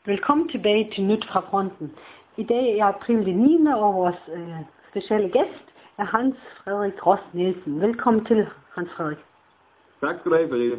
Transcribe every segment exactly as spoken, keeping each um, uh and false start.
Velkommen tilbage til Nyt fra Fronten. I dag er april det niende, og vores øh, specielle gæst er Hans Frederik Ross Nielsen. Velkommen til, Hans Frederik. Tak skal du have, Frederik.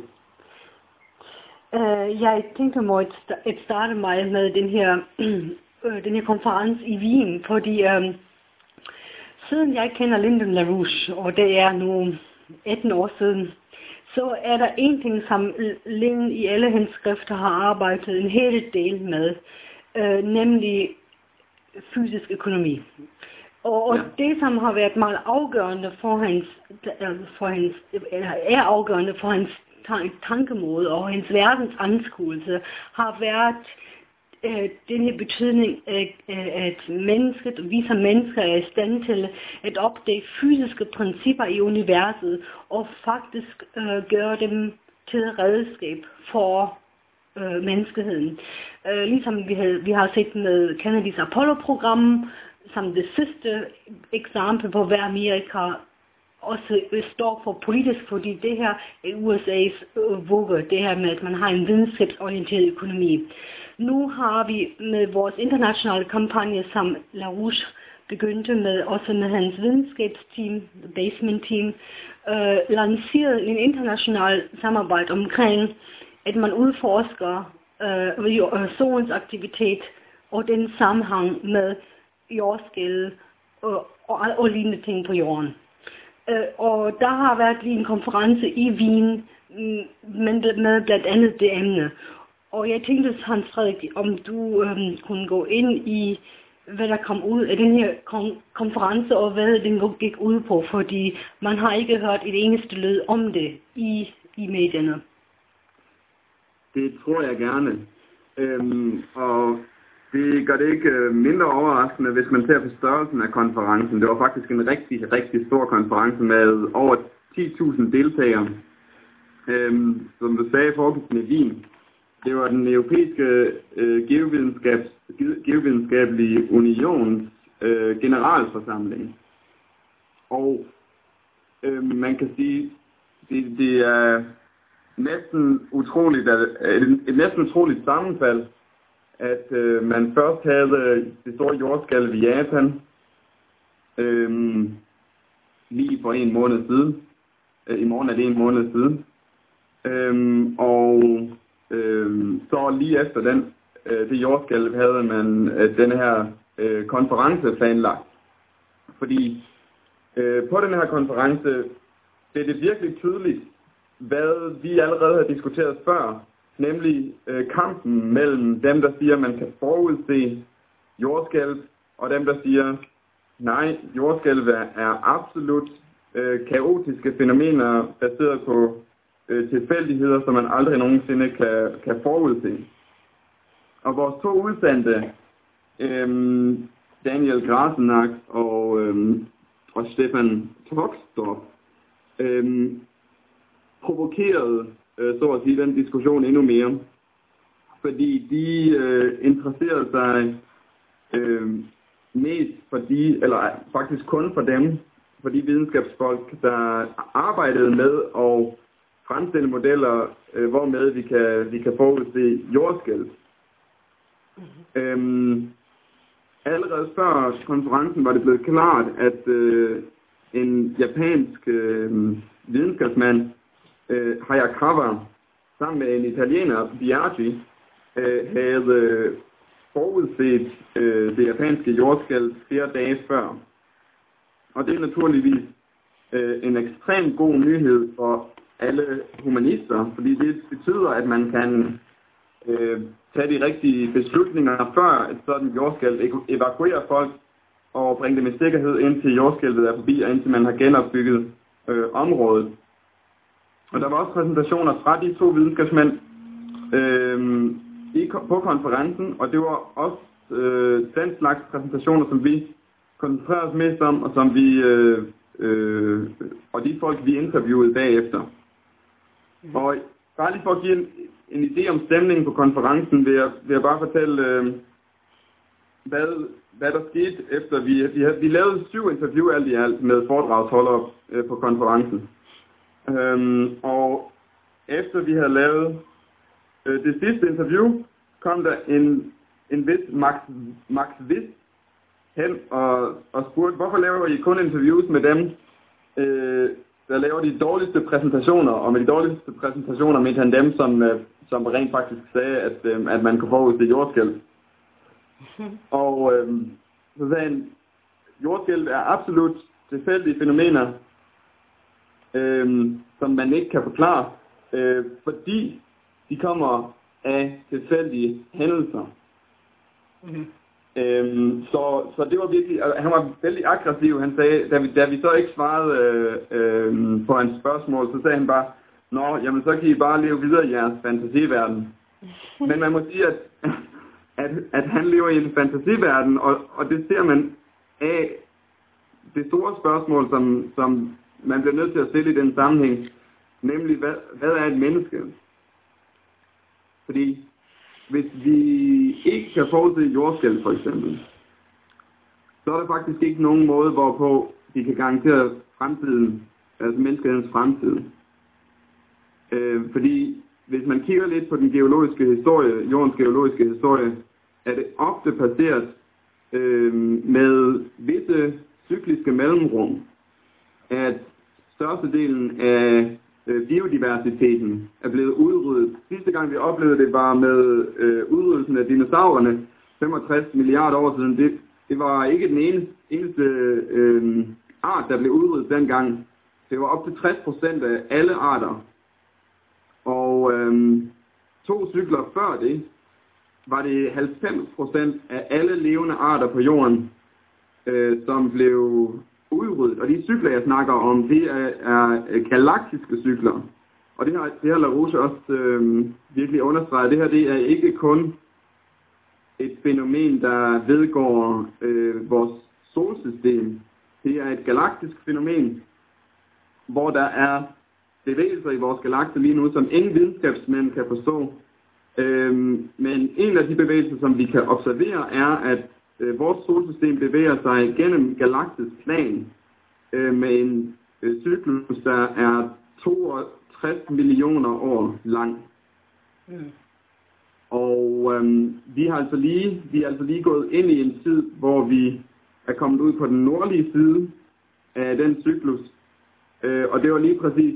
Uh, jeg tænkte mig at, at starte mig med den her, øh, den her konference i Wien, fordi øh, siden jeg kender Lyndon LaRouche, og det er nu atten år siden, så er der en ting, som Lyndon i alle hans skrifter har arbejdet en hel del med, øh, nemlig fysisk økonomi. Og, og ja. Det, som har været meget afgørende for hans, for hans eller er afgørende for hans tankemåde og hans verdensanskuelse, har været øh, den her betydning, at, at mennesket, vi som mennesker er i stand til at opdage fysiske principper i universet og faktisk øh, gøre dem til redskab for øh, menneskeheden. Øh, ligesom vi, havde, vi har set med Kennedys Apollo-program, som det sidste eksempel på, hvad Amerika også står for politisk, fordi det her er U S A's øh, vugge, det her med, at man har en videnskabsorienteret økonomi. Nu har vi med vores internationale kampagne, som LaRouche begyndte med, også med hans videnskabsteam, basement team, øh, lanceret en international samarbejde omkring, at man udforsker øh, solens aktivitet og den sammenhæng med jordskælv og, og, og lignende ting på jorden. Uh, og der har været lige en konference i Wien med, med blandt andet det emne. Og jeg tænkte, Hans Frederik, om du øhm, kunne gå ind i, hvad der kom ud af den her kon- konference, og hvad den gik ud på, fordi man har ikke hørt et eneste lyd om det i, i medierne. Det tror jeg gerne. Øhm, og det gør det ikke mindre overraskende, hvis man ser på størrelsen af konferencen. Det var faktisk en rigtig, rigtig stor konference med over ti tusind deltagere. Øhm, som du sagde, foregik i Wien. Det var den europæiske øh, geovidenskabs, geovidenskabelige unions øh, generalforsamling. Og øh, man kan sige, det, det er næsten utroligt, at, et, et næsten utroligt sammenfald, at øh, man først havde det store jordskælv i Japan øh, lige for en måned siden. Øh, I morgen er det en måned siden. Øh, og øh, så lige efter den, øh, det jordskælv havde man øh, den her øh, konference planlagt. Fordi øh, på den her konference det er det virkelig tydeligt, hvad vi allerede har diskuteret før, nemlig øh, kampen mellem dem, der siger, at man kan forudse jordskælv, og dem, der siger, nej, jordskælv er absolut øh, kaotiske fænomener, baseret på øh, tilfældigheder, som man aldrig nogensinde kan, kan forudse. Og vores to udsendte, øh, Daniel Grasenak og, øh, og Stefan Toksdorf, øh, provokerede så at sige, den diskussion endnu mere. Fordi de øh, interesserede sig øh, mest for de, eller faktisk kun for dem, for de videnskabsfolk, der arbejdede med at fremstille modeller, øh, hvormed vi kan, vi kan forudse jordskælv. Mm-hmm. Øhm, allerede før konferencen var det blevet klart, at øh, en japansk øh, videnskabsmand, Uh, Hayakawa, sammen med en italiener, Biaggi, uh, havde forudset uh, det japanske jordskælv flere dage før. Og det er naturligvis uh, en ekstremt god nyhed for alle humanister, fordi det betyder, at man kan uh, tage de rigtige beslutninger før et sådan jordskælv, evakuere folk og bringe dem i sikkerhed indtil jordskælvet er forbi, og indtil man har genopbygget uh, området. Og der var også præsentationer fra de to videnskabsmænd øh, i, på konferencen, og det var også øh, den slags præsentationer, som vi koncentrerede os mest om, og som vi øh, øh, og de folk, vi interviewede bagefter. Mm. Og bare lige for at give en, en idé om stemningen på konferencen, vil jeg, vil jeg bare fortælle, øh, hvad, hvad der skete efter vi, vi, vi lavede syv interview alt i alt med foredragsholdere øh, på konferencen. Øhm, og efter vi havde lavet øh, det sidste interview, kom der en en vis Max, Max Wiss hen og, og spurgte, hvorfor laver I kun interviews med dem, øh, der laver de dårligste præsentationer, og med de dårligste præsentationer mente han dem, som, øh, som rent faktisk sagde, at, øh, at man kunne forudse jordskælv. Og øh, så sagde han, jordskælv er absolut tilfældige fænomener, øh, som man ikke kan forklare, øh, fordi de kommer af tilfældige hændelser. Mm-hmm. Øhm, så, så det var virkelig, han var vældig aggressiv. Han sagde, da vi, da vi så ikke svarede øh, øh, på hans spørgsmål, så sagde han bare, nå, jamen så kan I bare leve videre i jeres fantasiverden. Men man må sige, at, at, at han lever i en fantasiverden, og, og det ser man af det store spørgsmål, som, som man bliver nødt til at stille i den sammenhæng, nemlig, hvad, hvad er et menneske? Fordi hvis vi ikke kan forudse jordskælv for eksempel, så er der faktisk ikke nogen måde, hvorpå de kan garantere fremtiden, altså menneskehedens fremtid. Øh, fordi hvis man kigger lidt på den geologiske historie, jordens geologiske historie, er det ofte passeret øh, med visse cykliske mellemrum, at størstedelen af biodiversiteten er blevet udryddet. Sidste gang vi oplevede det var med øh, udryddelsen af dinosaurerne, femogtres milliarder år siden. Det, det var ikke den eneste, eneste øh, art, der blev udryddet dengang. Det var op til tres procent af alle arter. Og øh, to cykler før det, var det halvfems procent af alle levende arter på jorden, øh, som blev udryddet. Og de cykler, jeg snakker om, det er, er galaktiske cykler. Og det har, det har LaRouche også øh, virkelig understreget. Det her, det er ikke kun et fænomen, der vedgår øh, vores solsystem. Det er et galaktisk fænomen, hvor der er bevægelser i vores galakse lige nu, som ingen videnskabsmænd kan forstå. Øh, men en af de bevægelser, som vi kan observere, er, at øh, vores solsystem bevæger sig gennem galaktisk plan øh, med en øh, cyklus, der er toogtres millioner år lang. Mm. Og øh, vi har altså lige, vi er altså lige gået ind i en tid, hvor vi er kommet ud på den nordlige side af den cyklus. Øh, og det var lige præcis,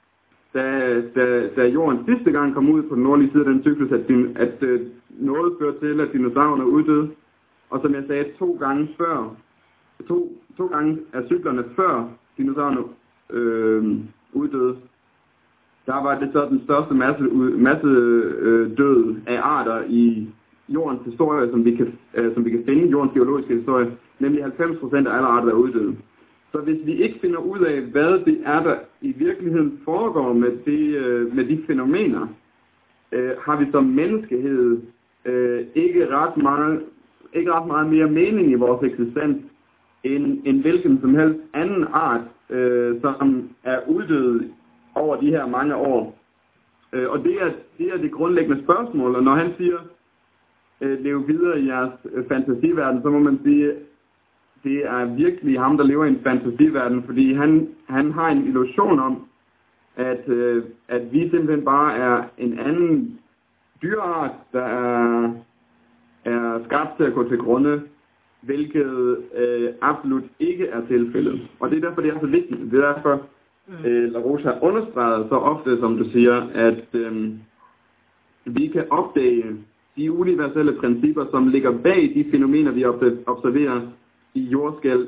da, da, da jorden sidste gang kom ud på den nordlige side af den cyklus, at, din, at øh, noget førte til, at dinosaurerne uddøde. Og som jeg sagde, to gange før, to, to gange af cyklerne før dinosaurerne øh, uddøde, der var det så den største masse, masse øh, død af arter i jordens historie, som vi kan, øh, som vi kan finde i jordens geologiske historie, nemlig halvfems procent af alle arter, der er uddøde. Så hvis vi ikke finder ud af, hvad det er, der i virkeligheden foregår med, det, øh, med de fænomener, øh, har vi som menneskehed øh, ikke, ret meget, ikke ret meget mere mening i vores eksistens, end, end hvilken som helst anden art, øh, som er uddød over de her mange år. Øh, og det er, det er det grundlæggende spørgsmål, og når han siger, øh, lev videre i jeres øh, fantasiverden, så må man sige, det er virkelig ham, der lever i en fantasiverden, fordi han, han har en illusion om, at, øh, at vi simpelthen bare er en anden dyreart, der er, er skabt til at gå til grunde, hvilket øh, absolut ikke er tilfældet. Og det er derfor, det er så vigtigt. Det er derfor, øh, LaRouche har understreget så ofte, som du siger, at øh, vi kan opdage de universelle principper, som ligger bag de fænomener, vi observerer i jordskælv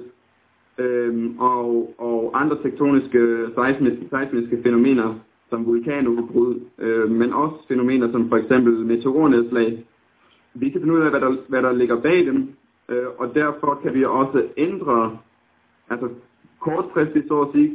øh, og, og andre tektoniske seismiske, seismiske fænomener, som vulkanudbrud, øh, men også fænomener som for eksempel meteornedslag. Vi kan finde ud af, hvad der, hvad der ligger bag dem, øh, og derfor kan vi også ændre, altså kortfristigt så at sige,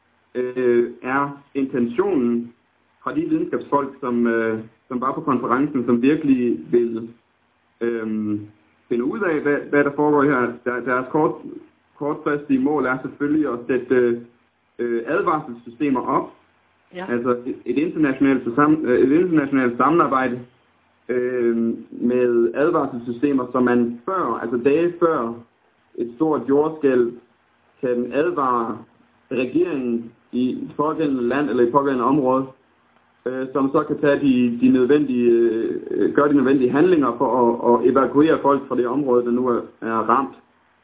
øh, er intentionen fra de videnskabsfolk, som, øh, som var på konferencen, som virkelig vil øh, finde ud af, hvad, hvad der foregår her. Der, deres kort, kortfristige mål er selvfølgelig at sætte øh, advarselssystemer op, ja. Altså et, et, internationalt, et internationalt samarbejde øh, med advarselssystemer, som man før, altså dage før et stort jordskælv, kan advare regeringen i et pågældende land eller et pågældende område øh, som så kan tage de, de nødvendige, øh, gøre de nødvendige handlinger for at, at evakuere folk fra det område, der nu er, er ramt.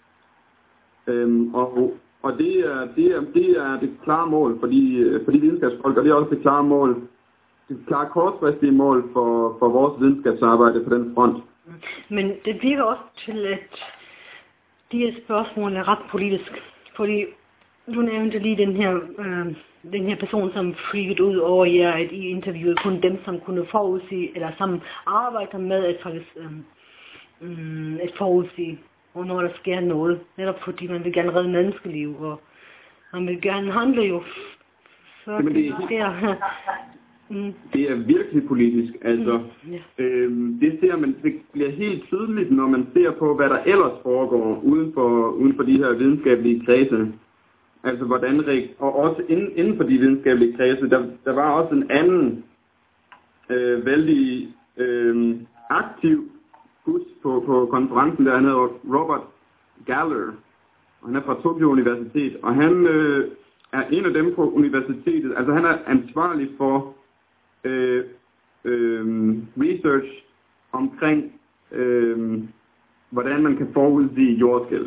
Øhm, og og det, er, det, er, det er det klare mål for de, for de videnskabsfolk, og det er også det klare mål, det klare kortfristige mål for, for vores videnskabsarbejde på den front. Men det virker også til, at de her spørgsmål er ret politisk, fordi du nævnte lige den her, øh, den her person, som freakede ud over jer, at I interviewede kun dem, som kunne forudsige, eller som arbejder med at faktisk øh, øh, at forudsige, hvornår der sker noget. Netop fordi man vil gerne redde menneskeliv, og man vil gerne handle jo før Jamen, det sker. Mm. Det er virkelig politisk, altså. Mm. Yeah. Øhm, det ser man, det bliver helt tydeligt, når man ser på, hvad der ellers foregår uden for, uden for de her videnskabelige kredse. Altså hvordan, og også inden, inden for de videnskabelige kredse, der, der var også en anden øh, vældig øh, aktiv gut på, på konferencen, der han hedder Robert Galler, og han er fra Tokyo Universitet, og han øh, er en af dem på universitetet, altså han er ansvarlig for Øh, øh, research omkring, øh, hvordan man kan forudsige jordskælv.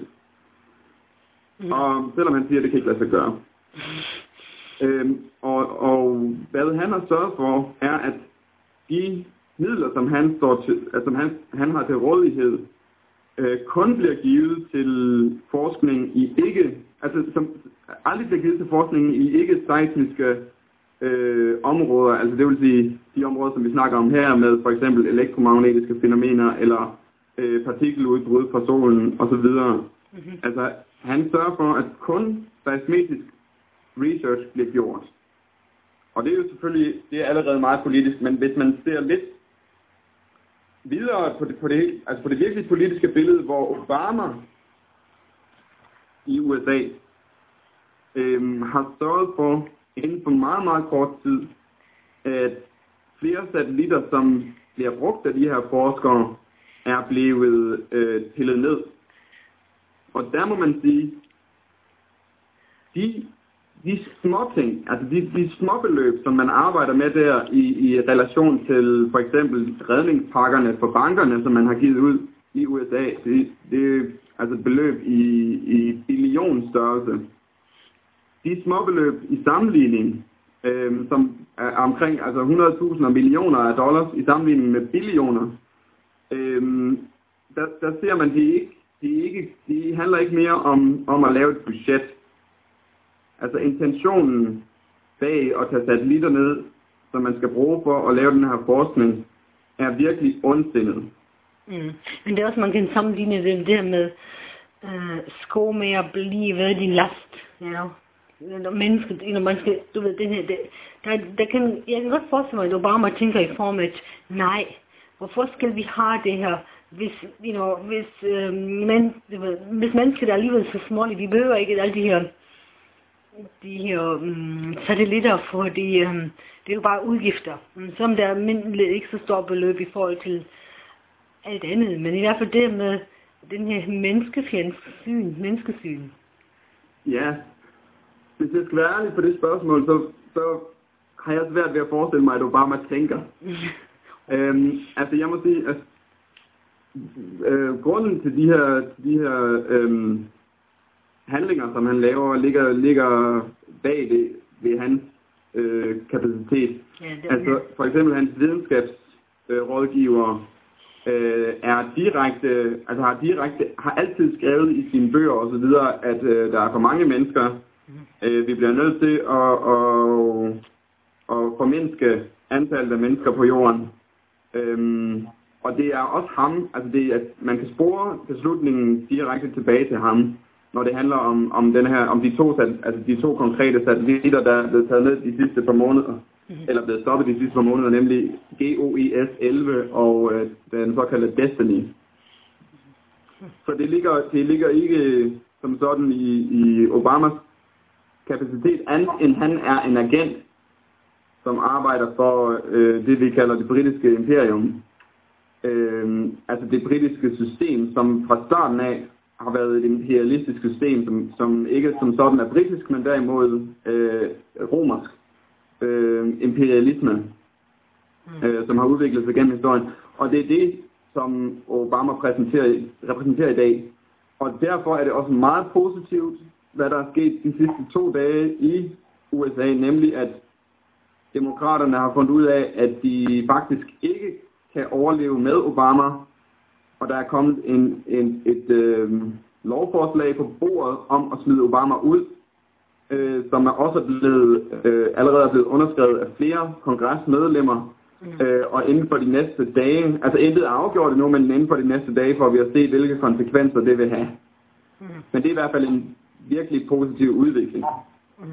Mm. Og selvom han siger, at det kan ikke lade sig gøre. Mm. Øh, og, og hvad han har sørget for, er, at de midler, som han, står til, altså, som han, han har til rådighed, øh, kun bliver givet til forskning i ikke, altså som aldrig bliver givet til forskning i ikke-seismiske Øh, områder, altså det vil sige de områder, som vi snakker om her, med for eksempel elektromagnetiske fænomener, eller øh, partikeludbrud fra solen, osv. Mm-hmm. Altså, han sørger for, at kun seismisk research bliver gjort. Og det er jo selvfølgelig, det er allerede meget politisk, men hvis man ser lidt videre på det, på det, altså på det virkelig politiske billede, hvor Obama i U S A øh, har sørget for, inden for meget, meget kort tid, at flere satellitter, som bliver brugt af de her forskere, er blevet øh, pillet ned. Og der må man sige, de, de små ting, altså de, de små beløb, som man arbejder med der i, i relation til for eksempel redningspakkerne for bankerne, som man har givet ud i U S A, det, det er altså et beløb i, i billionstørrelse. De småbeløb i sammenligning, øh, som er omkring altså hundrede tusind millioner af dollars i sammenligning med billioner, øh, der, der ser man, de ikke, de ikke, de handler ikke mere om, om at lave et budget. Altså intentionen bag at tage satellitter ned, som man skal bruge for at lave den her forskning, er virkelig ondsindet. Mm. Men det er også, man kan sammenligne det der med øh, sko med at blive ved din last, you know? Når mennesket, når man skal, du ved, det her, det, der, der kan, jeg kan godt forestille mig, at Obama tænker i form af, nej, hvorfor skal vi have det her, hvis, you know, hvis, øh, men, ved, hvis mennesket er alligevel så småligt, vi behøver ikke alle de her, de her um, satellitter, fordi um, det er jo bare udgifter, som der er ikke så stor beløb i forhold til alt andet, men i hvert fald det med den her menneskefjendssyn, menneskesyn. Ja. Hvis jeg skal være ærlig på det spørgsmål, så, så har jeg svært ved at forestille mig, at Obama tænker. øhm, altså jeg må sige, at øh, grunden til de her, de her øh, handlinger, som han laver, ligger, ligger bag det ved hans øh, kapacitet. Ja, altså for eksempel hans videnskabsrådgiver øh, er direkte, altså har direkte, har altid skrevet i sine bøger og så videre, at øh, der er for mange mennesker. Øh, vi bliver nødt til at, at, at formindske antallet af mennesker på jorden. Øhm, og det er også ham, altså det er, at man kan spore beslutningen direkte tilbage til ham, når det handler om, om, den her, om de, to, altså de to konkrete satellitter, der er blevet taget ned de sidste par måneder, mm-hmm. eller blevet stoppet de sidste par måneder, nemlig G O I S elleve og øh, den såkaldte Destiny. Så det ligger, det ligger ikke som sådan i, i Obamas kapacitet, andet end han er en agent, som arbejder for øh, det, vi kalder det britiske imperium. Øh, altså det britiske system, som fra starten af har været et imperialistisk system, som, som ikke som sådan er britisk, men derimod øh, romersk øh, imperialisme. mm. øh, som har udviklet sig gennem historien. Og det er det, som Obama repræsenterer, repræsenterer i dag. Og derfor er det også meget positivt, hvad der er sket de sidste to dage i U S A, nemlig at demokraterne har fundet ud af, at de faktisk ikke kan overleve med Obama, og der er kommet en, en, et øh, lovforslag på bordet om at smide Obama ud, øh, som er også blevet, øh, allerede er blevet underskrevet af flere kongresmedlemmer, mm. øh, og inden for de næste dage, altså intet er afgjort endnu, men inden for de næste dage får vi at se, hvilke konsekvenser det vil have. Mm. Men det er i hvert fald en virkelig positiv udvikling. Mm.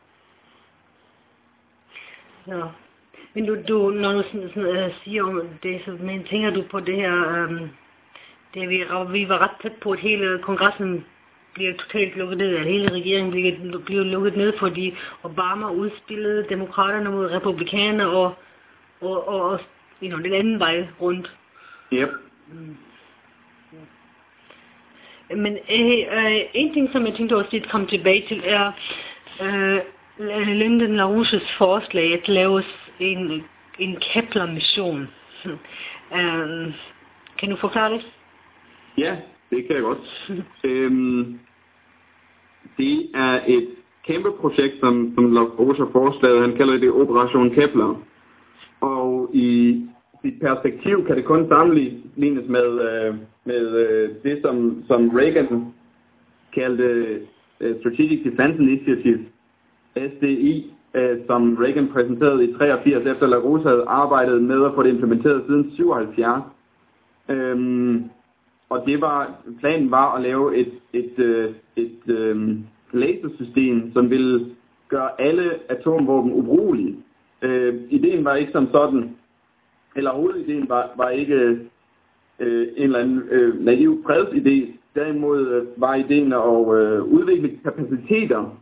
Ja. Men du, du når du sådan, sådan, uh, siger om det, så men tænker du på det her, um, det vi, vi var ret tæt på, at hele kongressen bliver totalt lukket ned, at hele regeringen bliver, bliver lukket ned, fordi Obama udspillede demokraterne mod republikanerne og, og, og, og you know, den anden vej rundt. Yep. Mm. Ja. Men uh, uh, en ting, som jeg tænkte også lidt komme tilbage til, er uh, Lyndon LaRouches forslag at lave en, en Kepler-mission. um, kan du forklare det? Ja, det kan jeg godt. øhm, det er et kæmpe projekt, som, som LaRouche har forslaget. Han kalder det Operation Kepler. Og i sit perspektiv kan det kun sammenlignes med, øh, med øh, det, som, som Reagan kaldte øh, Strategic Defense Initiative, S D I, øh, som Reagan præsenterede i treogfirs, efter LaRouche havde arbejdet med at få det implementeret siden syvoghalvfjerds. Øhm, og det var, planen var at lave et, et, et, et øh, lasersystem, som ville gøre alle atomvåben ubrugelige. Øh, ideen var ikke som sådan, eller hovedideen var, var ikke øh, en eller anden øh, naiv fredsidé. Derimod øh, var ideen at øh, udvikle kapaciteter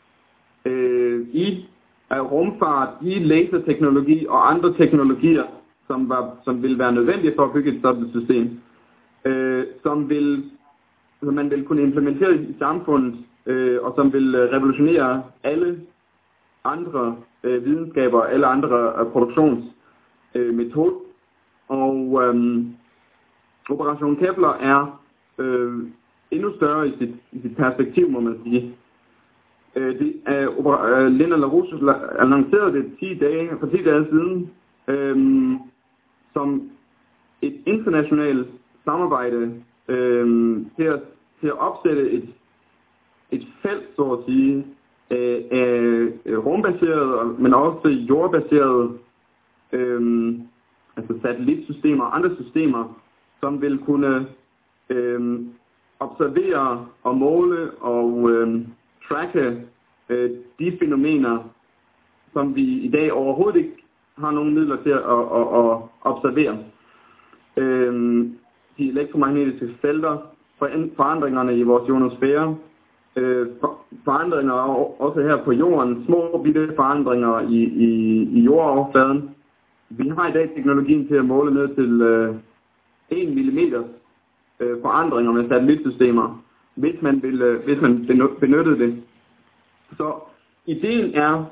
øh, i øh, rumfart, i laserteknologi og andre teknologier, som, var, som ville være nødvendige for at bygge et sådan system, øh, som, vil, som man ville kunne implementere i samfundet, øh, og som vil revolutionere alle andre øh, videnskaber, alle andre øh, produktionsmetoder. Øh, og øh, Operation Kepler er øh, endnu større i sit, i sit perspektiv, må man sige. Øh, det er, øh, Lyndon LaRouche annoncerede det ti dage, for ti dage siden, øh, som et internationalt samarbejde øh, til, at, til at opsætte et, et felt, så at sige, af, af rumbaserede, men også jordbaserede øh, altså satellitsystemer og andre systemer, som vil kunne øh, observere og måle og øh, tracke øh, de fænomener, som vi i dag overhovedet ikke har nogen midler til at, at, at observere. Øh, de elektromagnetiske felter, forandringerne i vores ionosfære, øh, forandringer også her på jorden, små bitte forandringer i, i, i jordoverfladen. Vi har i dag teknologien til at måle ned til øh, en millimeter øh, forandringer med satellitsystemer, hvis man, vil, øh, hvis man benyttede det. Så ideen er,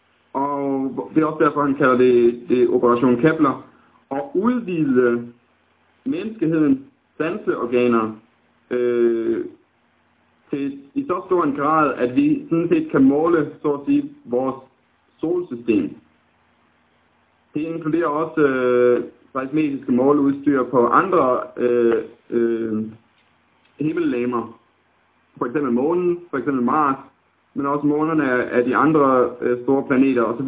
og det er også derfor, han kalder det, det Operation Kepler, at udvide menneskehedens sanseorganer øh, til i så stor en grad, at vi sådan set kan måle, så at sige, vores solsystem. Det inkluderer også øh, seismetiske måleudstyr på andre øh, øh, himmellegemer. For eksempel månen, for eksempel Mars, men også månerne af de andre øh, store planeter osv.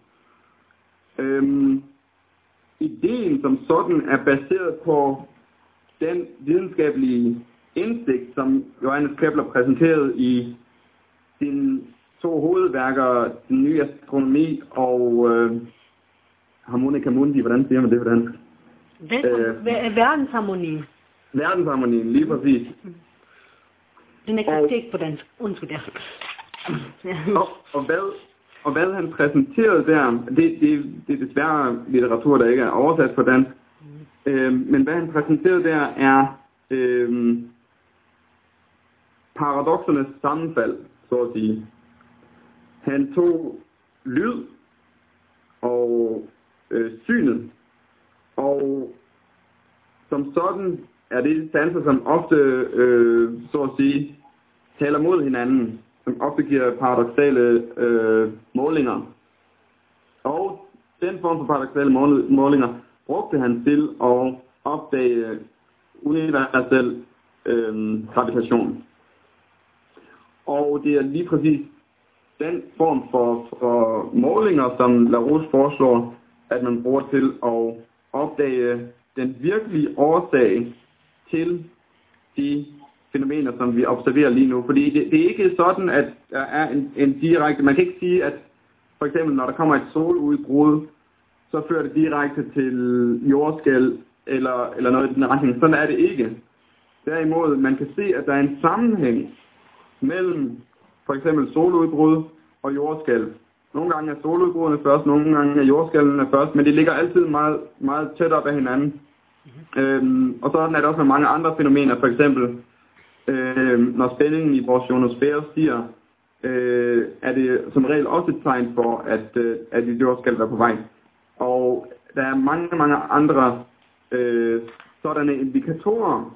Øhm, ideen som sådan er baseret på den videnskabelige indsigt, som Johannes Kepler præsenterede i sine to hovedværker, Den nye astronomi og øh, Harmonica Mundi. Hvordan siger man det på dansk? Øh, verdensharmoni. Verdensharmoni, lige præcis. Den eksisterer ikke på dansk. Undskyld, ja. og, og, hvad, og hvad han præsenterede der, det, det, det er desværre litteratur, der ikke er oversat på dansk. Mm. Øh, men hvad han præsenterede der er øh, paradoksernes sammenfald, så at sige. Han tog lyd og øh, synet. Og som sådan er det sanser, som ofte, øh, så at sige, taler mod hinanden, som ofte giver paradoksale øh, målinger. Og den form for paradoksale målinger brugte han til at opdage universel øh, gravitation. Og det er lige præcis den form for, for målinger, som Larouche foreslår, at man bruger til at opdage den virkelige årsag til de fænomener, som vi observerer lige nu. Fordi det, det er ikke sådan, at der er en, en direkte... Man kan ikke sige, at for eksempel, når der kommer et soludbrud, så fører det direkte til jordskælv eller, eller noget i den retning. Sådan er det ikke. Derimod, man kan se, at der er en sammenhæng mellem for eksempel soludbrud og jordskælv. Nogle gange er soludbrudene først, nogle gange er jordskælvene først, men de ligger altid meget, meget tæt op ad hinanden. Mm-hmm. Øhm, og sådan er det også med mange andre fænomener. For eksempel, øhm, når spændingen i vores ionosfære stiger, øh, er det som regel også et tegn for, at, øh, at et jordskælv er på vej. Og der er mange, mange andre øh, sådanne indikatorer.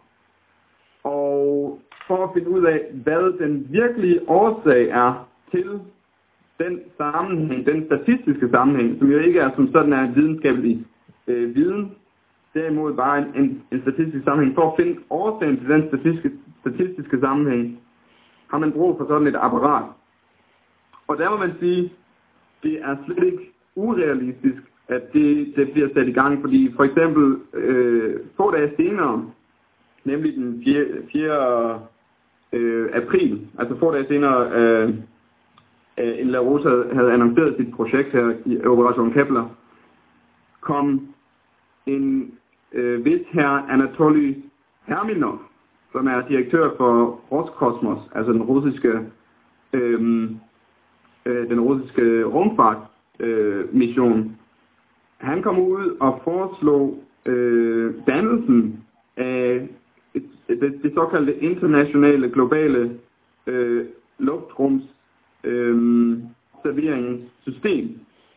Og for at finde ud af, hvad den virkelige årsag er til den sammenhæng, den statistiske sammenhæng, som jo ikke er som sådan er videnskabelig øh, viden, derimod bare en, en, en statistisk sammenhæng. For at finde årsagen til den statistiske, statistiske sammenhæng, har man brug for sådan et apparat. Og der må man sige, det er slet ikke urealistisk, at det, det bliver sat i gang, fordi for eksempel øh, få dage senere, nemlig den fjerde Øh, april, altså få dage senere, øh, øh, en Larouche havde annonceret sit projekt her i Operation Kepler, kom en øh, vis herre Anatoly Perminov, som er direktør for Roskosmos, altså den russiske, øh, øh, den russiske rumfartmission. Øh, Han kom ud og foreslog øh, dannelsen af Det, det såkaldte internationale globale øh, luftrums øh, serveringssystem.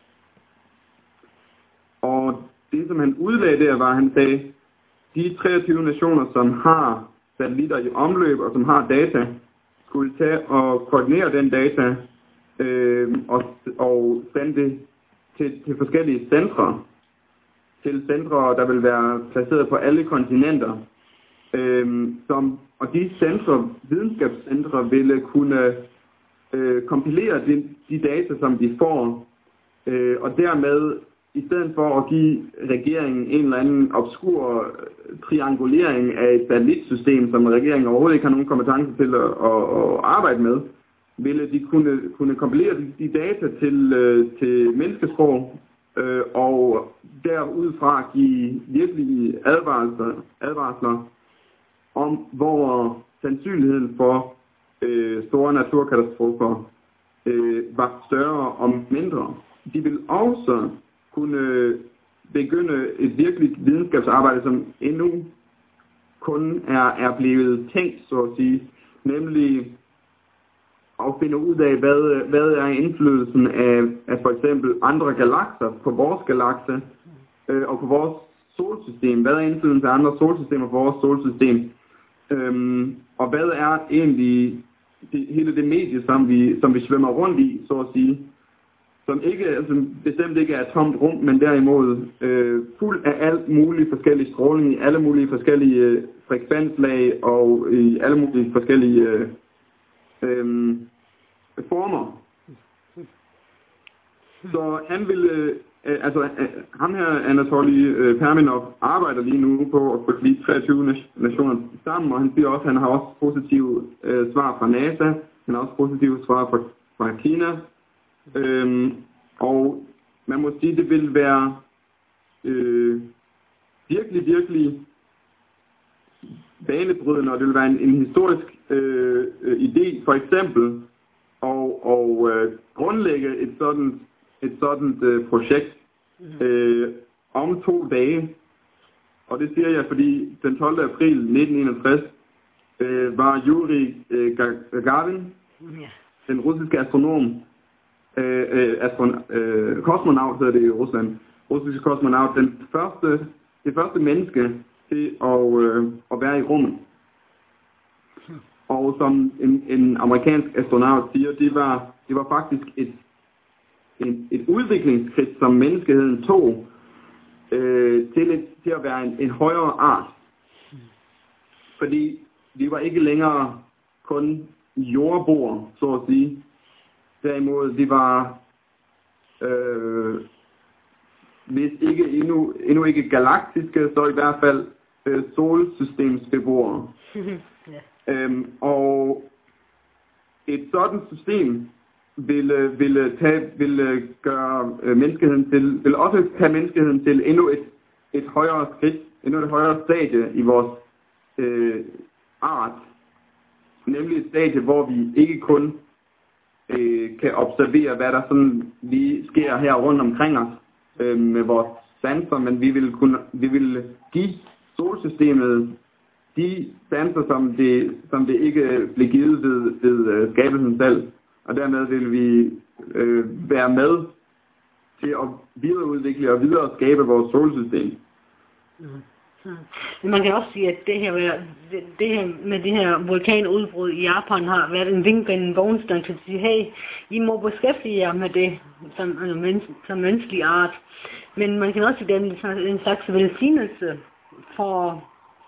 Og det, som han udlagde der, var, at han sagde, de treogtyve nationer, som har satellitter i omløb og som har data, skulle tage og koordinere den data øh, og, og sende det til, til forskellige centre. Til centre, der vil være placeret på alle kontinenter. Øhm, som, og de centre, videnskabscentre ville kunne øh, kompilere de, de data, som de får, øh, og dermed, i stedet for at give regeringen en eller anden obskur triangulering af et satellitsystem, som regeringen overhovedet ikke har nogen kompetence til at, at, at arbejde med, ville de kunne, kunne kompilere de, de data til, øh, til menneskesprog, øh, og derudfra give virkelige advarsler, advarsler om hvor sandsynligheden for øh, store naturkatastrofer øh, var større og mindre. De vil også kunne begynde et virkeligt videnskabsarbejde, som endnu kun er, er blevet tænkt, så at sige, nemlig at finde ud af, hvad, hvad er indflydelsen af, af for eksempel andre galakser på vores galakse øh, og på vores solsystem. Hvad er indflydelsen af andre solsystemer på vores solsystem? Øhm, og hvad er egentlig det, hele det medie, som vi, som vi svømmer rundt i, så at sige, som ikke, altså bestemt ikke er et tomt rum, men derimod øh, fuld af alt muligt forskellige stråling i alle mulige forskellige øh, frekvenslag og i alle mulige forskellige øh, øh, former. Så han ville, øh, altså øh, ham her, Anatoly øh, Perminov, arbejder lige nu på at få de treogtyve nationer sammen, og han siger også, at han har også positive øh, svar fra NASA, han har også positive svar fra, fra Kina, øhm, og man må sige, at det vil være øh, virkelig, virkelig banebrydende, og det vil være en, en historisk øh, øh, idé, for eksempel, og, og øh, grundlægge et sådan et sådan øh, projekt øh, om to dage. Og det siger jeg, fordi den tolvte april nitten enogtres øh, var Yuri øh, Gagarin, den russiske astronom, øh, øh, astron- øh, kosmonaut hedder det i Rusland, russiske kosmonaut, den første, det første menneske til at, øh, at være i rummet. Og som en, en amerikansk astronaut siger, det var, det var faktisk et, et, et udviklingsskridt, som menneskeheden tog øh, til, et, til at være en, en højere art. Fordi vi var ikke længere kun jordboer, så at sige. Derimod, vi var, øh, hvis ikke endnu, endnu ikke galaktiske, så i hvert fald øh, solsystemsbeboere. Yeah. Øhm, og et sådan system ville, ville, tage, ville gøre øh, menneskeheden til, ville også tage menneskeheden til endnu et, et højere skridt, endnu et højere stadie i vores øh, art. Nemlig et stadie, hvor vi ikke kun øh, kan observere, hvad der sådan lige sker her rundt omkring os øh, med vores sanser, men vi vil, kunne, vi vil give solsystemet de sanser, som det, som det ikke blev givet ved, ved skabelsen selv. Og dermed vil vi øh, være med til at videreudvikle og videre skabe vores solsystem. Mm. Men man kan også sige, at det her, det, det her med det her vulkanudbrud i Japan har været en vink en vognstang til at sige, hey, I må beskæftige jer med det som, altså, menneske, som menneskelig art. Men man kan også sige, at det er en slags velsignelse for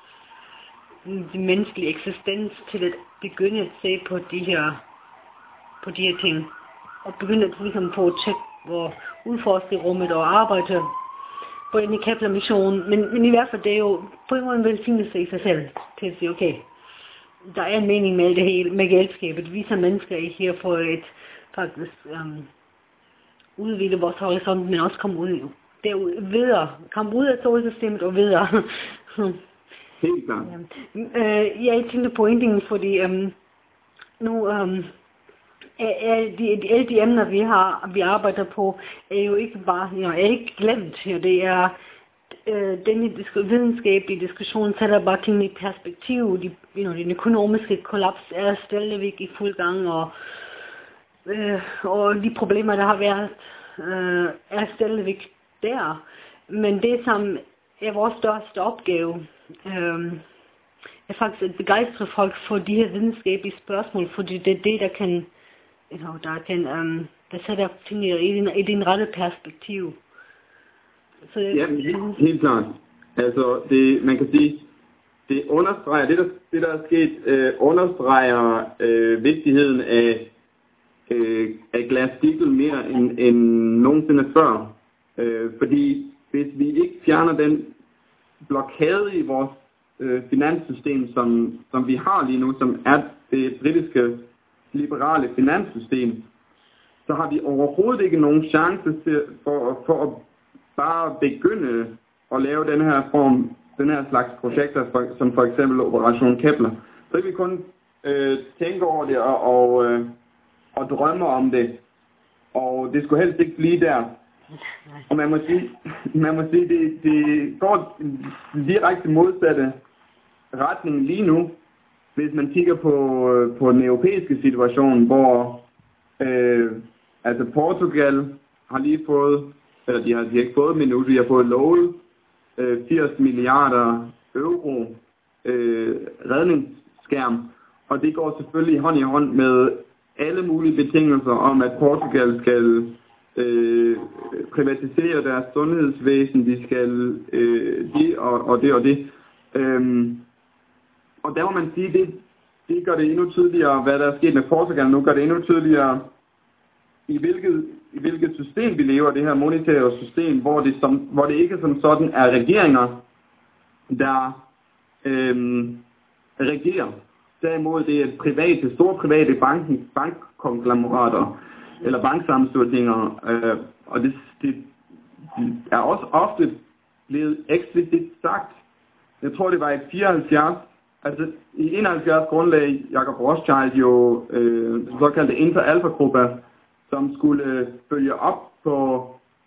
den menneskelige eksistens til at begynde at se på de her, på de her ting. Og begynde at ligesom få tjekke og udforske rummet og arbejde på en Kepler-mission, men, men i hvert fald det er jo på en måde en velsignelse i sig selv, til at sige, okay, der er en mening med det hele, med galskabet. Vi som mennesker er her for et, faktisk, um, udvide vores horisont, men også komme ud, derud, videre, komme ud af solsystemet og videre. Helt klart. Ja. Uh, jeg tænkte på en ting, fordi um, nu, um, alle de, alle de emner, vi har, vi arbejder på, er jo ikke bare, jo, er ikke glemt. Jo. Det er øh, denne videnskabelige diskussion sætter bare tingene i perspektiv. De, you know, den økonomiske kollaps er stadigvæk i fuld gang, og, øh, og de problemer, der har været, øh, er stadigvæk der. Men det, som er vores største opgave, øh, er faktisk at begejstre folk for de her videnskabelige spørgsmål, fordi det er det, der kan You know, der kan, um, der sætter tingene i din, i din rette perspektiv. Så, ja, helt, helt klart. Altså, det, man kan sige, det understreger, det der, det der er sket, øh, understreger øh, vigtigheden af, øh, af Glass-Steagall mere end, end nogensinde før. Øh, fordi hvis vi ikke fjerner den blokade i vores øh, finanssystem, som, som vi har lige nu, som er det britiske liberale finanssystem, så har vi overhovedet ikke nogen chance til, for, for at bare begynde at lave den her form, den her slags projekter, for, som for eksempel Operation Kepler. Så kan vi kun øh, tænke over det og, og, øh, og drømme om det. Og det skulle helst ikke blive der. Og man må sige, man må sige det, det går direkte modsatte retning lige nu. Hvis man kigger på, på den europæiske situation, hvor øh, altså Portugal har lige fået, eller de har, de har ikke fået, men nu de har fået lovet øh, firs milliarder euro øh, redningsskærm, og det går selvfølgelig hånd i hånd med alle mulige betingelser om, at Portugal skal øh, privatisere deres sundhedsvæsen, de skal øh, det og, og det og det. Øh, Og der må man sige, det, det gør det endnu tydeligere, hvad der er sket med Portugal nu, gør det endnu tydeligere, i hvilket, i hvilket system vi lever, det her monetære system, hvor det, som, hvor det ikke som sådan er regeringer, der øhm, regerer. Derimod det er private, store private bank, bankkonglomerater, eller banksammenslutninger, øh, og det, det er også ofte blevet eksplicit sagt. Jeg tror, det var i fireoghalvfjerds. Altså, i enoghalvfjerds grundlag Jacob Rothschild jo øh, den såkaldte Inter-Alpha-gruppe, som skulle øh, følge op på,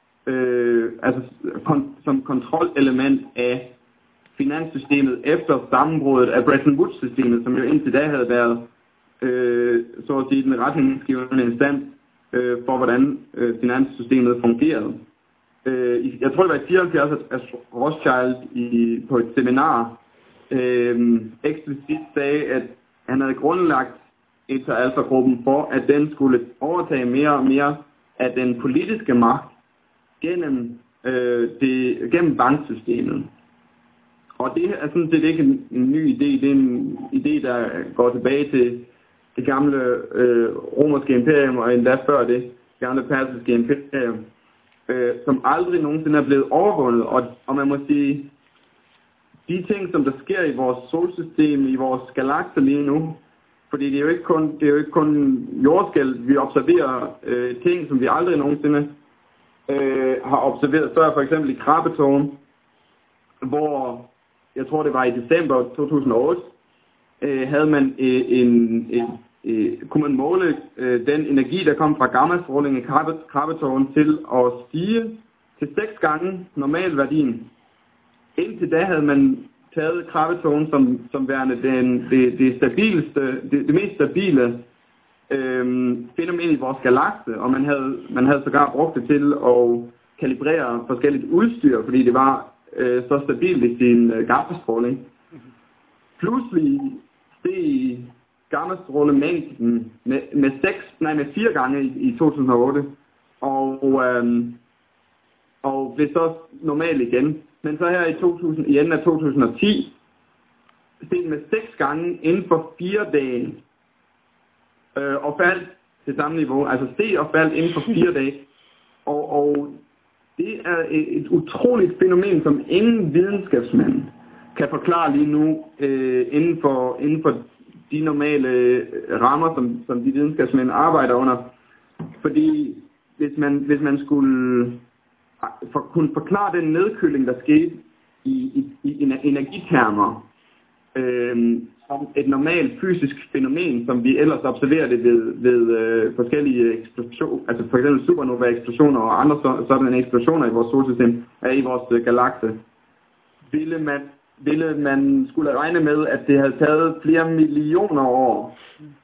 øh, altså kon- som kontrolelement af finanssystemet efter sammenbruddet af Bretton Woods-systemet, som jo indtil da havde været, øh, så at sige, den retningsgivende instans øh, for, hvordan øh, finanssystemet fungerede. øh, jeg tror det var i fireoghalvfjerds, at Rothschild i, på et seminar øh, eksplicit sagde, at han havde grundlagt Inter Alpha-gruppen for, at den skulle overtage mere og mere af den politiske magt gennem, øh, det, gennem banksystemet. Og det er sådan set ikke en, en ny idé, det er en idé, der går tilbage til det gamle øh, romerske imperium, og endda før det gamle persiske imperium, øh, som aldrig nogensinde er blevet overvundet. Og, og man må sige, de ting, som der sker i vores solsystem, i vores galakser lige nu, fordi det er jo ikke kun, det er jo ikke kun jordskælv, vi observerer øh, ting, som vi aldrig nogensinde øh, har observeret før, for eksempel i Krabbetårn, hvor jeg tror det var i december to tusind og otte, øh, havde man øh, en, en øh, kunne man måle øh, den energi, der kom fra gammastråling i Krabbetårn til at stige til seks gange normalværdien. Indtil da havde man taget Krabbetårn som, som værende den, det, det stabileste, det, det mest stabile øh, fænomen i vores galakse, og man havde, man havde sågar brugt det til at kalibrere forskelligt udstyr, fordi det var øh, så stabilt i sin øh, gammastråling. Pludselig steg gammastrålemængden med, med, seks, nej, med fire gange i, i to tusind og otte, og, øh, og blev så normal igen. Men så her i, to tusind, i enden af to tusind og ti, steg med seks gange inden for fire dage, øh, og faldt til samme niveau, altså steg og faldt inden for fire dage. Og, og det er et, et utroligt fænomen, som ingen videnskabsmand kan forklare lige nu, øh, inden, for, inden for de normale rammer, som, som de videnskabsmænd arbejder under. Fordi hvis man, hvis man skulle for, kunne forklare den nedkøling, der skete i, i, i energitermer, øh, som et normalt fysisk fænomen, som vi ellers observerer det ved, ved øh, forskellige eksplosioner, altså for eksempel supernova-eksplosioner og andre så, sådan eksplosioner i vores solsystem, er i vores øh, galakse, ville man, ville man skulle regne med, at det havde taget flere millioner år,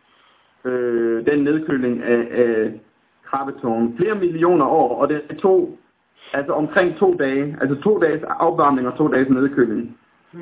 øh, den nedkøling af, af Krabbetårn. Flere millioner år, og det tog altså omkring to dage, altså to dages opvarmning og to dages nedkøling.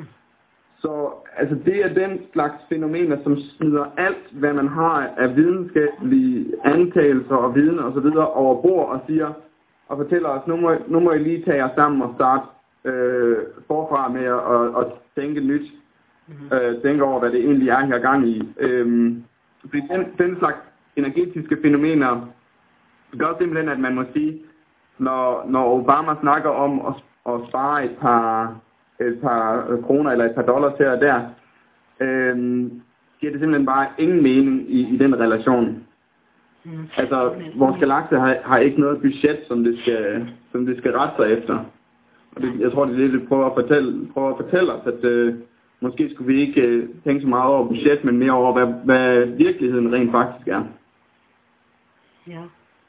Så altså det er den slags fænomener, som smider alt, hvad man har af videnskabelige antagelser og viden og så videre over bord og siger og fortæller os, nu må, nu må I lige tage jer sammen og starte øh, forfra med at og, og tænke nyt, mm-hmm. øh, tænke over, hvad det egentlig er her gang i. Øh, fordi den, den slags energetiske fænomener gør simpelthen, at man må sige, når, når Obama snakker om at, at spare et par et par kroner eller et par dollars her og der, øhm, giver det simpelthen bare ingen mening i, i den relation. Mm. Altså, vores galakse har, har ikke noget budget, som det skal, som det skal rette sig efter. Og det, jeg tror, det er det, vi prøver at fortælle, prøver at fortælle os, at øh, måske skulle vi ikke øh, tænke så meget over budget, men mere over, hvad, hvad virkeligheden rent faktisk er. Ja.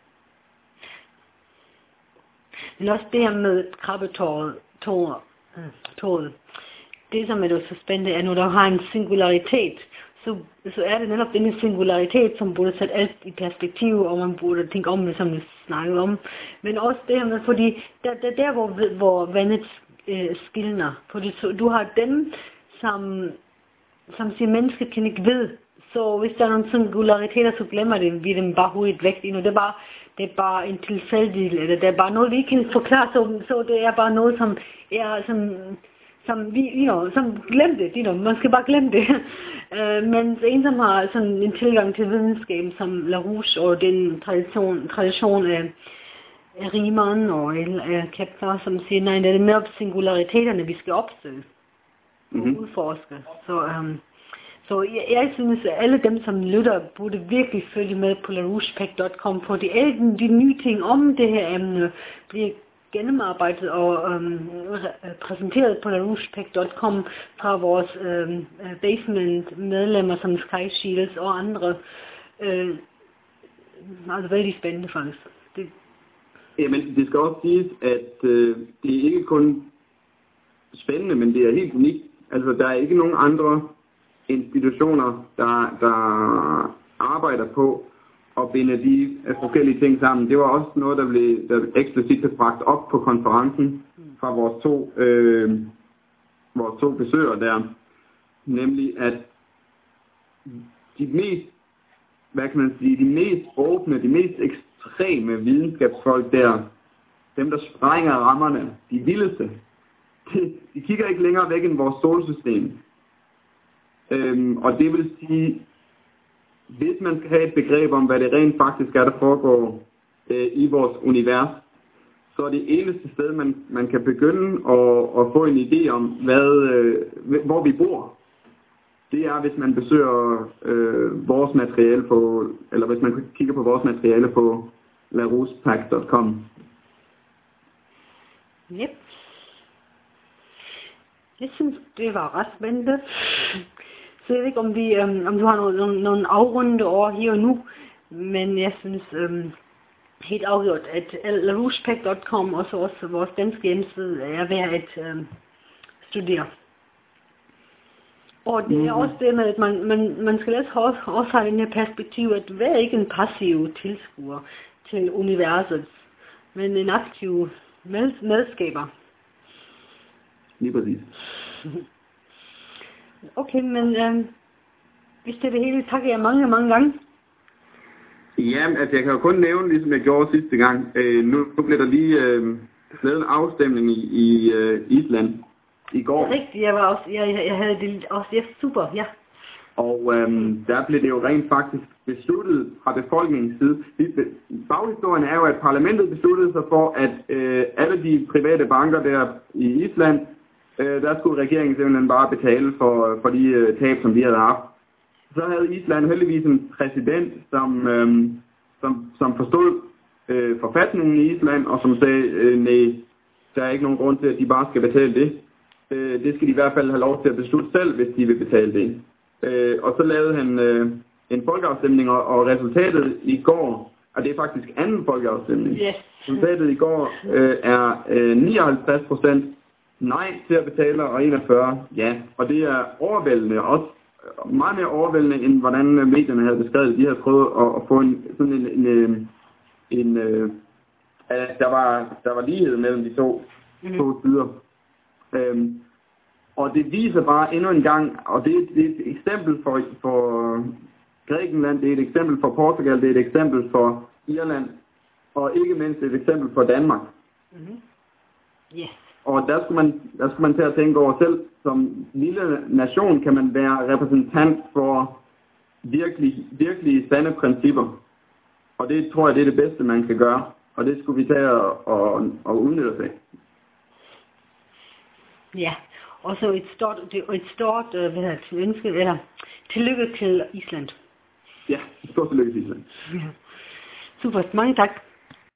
Men også det her med krabbetåret, tårer, toget. Det, som er jo så spændende, er, når der har en singularitet, så, så er det netop denne singularitet, som burde sætte alt i perspektiv, og man burde tænke om det, som vi snakkede om. Men også det her med, fordi der, der, der hvor, hvor vandet øh, skilner, fordi så, du har dem, som, som siger, mennesket kan ikke ved, så hvis der er nogle singulariteter, så glemmer det, vi dem bare hurtigt væk. Det er bare, det er bare en tilfældig, eller det er bare noget, vi ikke kan forklare, så, så det er bare noget, som er, som, som vi, you know, som glemte det, you know, man skal bare glemme det. uh, men en, som har sådan en tilgang til videnskab, som LaRouche og den tradition, tradition af, af Riemann og af Kepler, som siger, nej, det er mere singulariteterne, vi skal opsøge og mm-hmm. udforske. Så, um, Så jeg, jeg synes, at alle dem, som lytter, burde virkelig følge med på la rouche pact punktum com, for de, alle de nye ting om det her emne bliver gennemarbejdet og øhm, præsenteret på la rouche pact punktum com fra vores øhm, basement-medlemmer som Sky Shields og andre. Øh, altså vældig spændende faktisk. Det... Jamen, det skal også siges, at øh, det er ikke kun spændende, men det er helt unikt. Altså, der er ikke nogen andre institutioner, der, der arbejder på at binde de forskellige ting sammen. Det var også noget, der blev der eksplicit blev bragt op på konferencen fra vores to, øh, vores to besøgere der. Nemlig at de mest, hvad kan man sige, de mest åbne, de mest ekstreme videnskabsfolk der, dem der sprænger rammerne, de vildeste, de, de kigger ikke længere væk end vores solsystem. Øhm, og det vil sige, hvis man skal have et begreb om, hvad det rent faktisk er, der foregår øh, i vores univers, så er det eneste sted, man, man kan begynde at, at få en idé om, hvad, øh, hvor vi bor. Det er, hvis man besøger øh, vores materiale på, eller hvis man kigger på vores materiale på larousepact punktum com. Yep. Jeg synes, det var ret spændende. Så jeg ved ikke, om, vi, øhm, om du har nogle, nogle afrundede år her og nu, men jeg synes øhm, helt afgjort, at larousepact punktum com og så også vores danske hjemmeside er værd at øhm, studere. Og det er mm-hmm. også det med, at man, man, man skal også, også have den her perspektiv, at vær ikke en passiv tilskuer til universet, men en aktiv med, medskaber. Lige præcis. Okay, men øh, hvis det er det hele, takker jeg mange, mange gange. Ja, altså jeg kan jo kun nævne, ligesom jeg gjorde sidste gang, øh, nu, nu blev der lige øh, lavet en afstemning i, i øh, Island i går. Det er rigtigt, jeg, var også, jeg, jeg havde det også, ja, super, ja. Og øhm, der blev det jo rent faktisk besluttet fra befolkningens side. Baghistorien er jo, at parlamentet besluttede sig for, at øh, alle de private banker der i Island, øh, der skulle regeringen simpelthen bare betale for, for de øh, tab, som de havde haft. Så havde Island heldigvis en præsident, som, øh, som, som forstod øh, forfatningen i Island, og som sagde, øh, nej, der er ikke nogen grund til, at de bare skal betale det. Øh, det skal de i hvert fald have lov til at beslutte selv, hvis de vil betale det. Øh, og så lavede han øh, en folkeafstemning, og, og resultatet i går, og det er faktisk anden folkeafstemning, yes. resultatet i går øh, er øh, nioghalvtreds procent nej til at betale, og enogfyrre ja. Og det er overvældende, også meget mere overvældende, end hvordan medierne havde beskrevet. De havde prøvet at, at få en, sådan en, en, en, en øh, at der var, der var lighed mellem de to, mm-hmm. to sider. Øhm, Og det viser bare endnu en gang, og det er, det er et eksempel for, for Grækenland, det er et eksempel for Portugal, det er et eksempel for Irland, og ikke mindst et eksempel for Danmark. Mm-hmm. Yes. Og der skulle, man, der skulle man til at tænke over selv, som lille nation kan man være repræsentant for virkelig, virkelig sande principper. Og det tror jeg, det er det bedste, man kan gøre, og det skulle vi tage og, og, og udnytte os af. Ja. Og så et stort, et stort hvad hedder det, ønske, eller tillykke til Island. Ja, et stort tillykke til Island. Ja. Super, mange tak.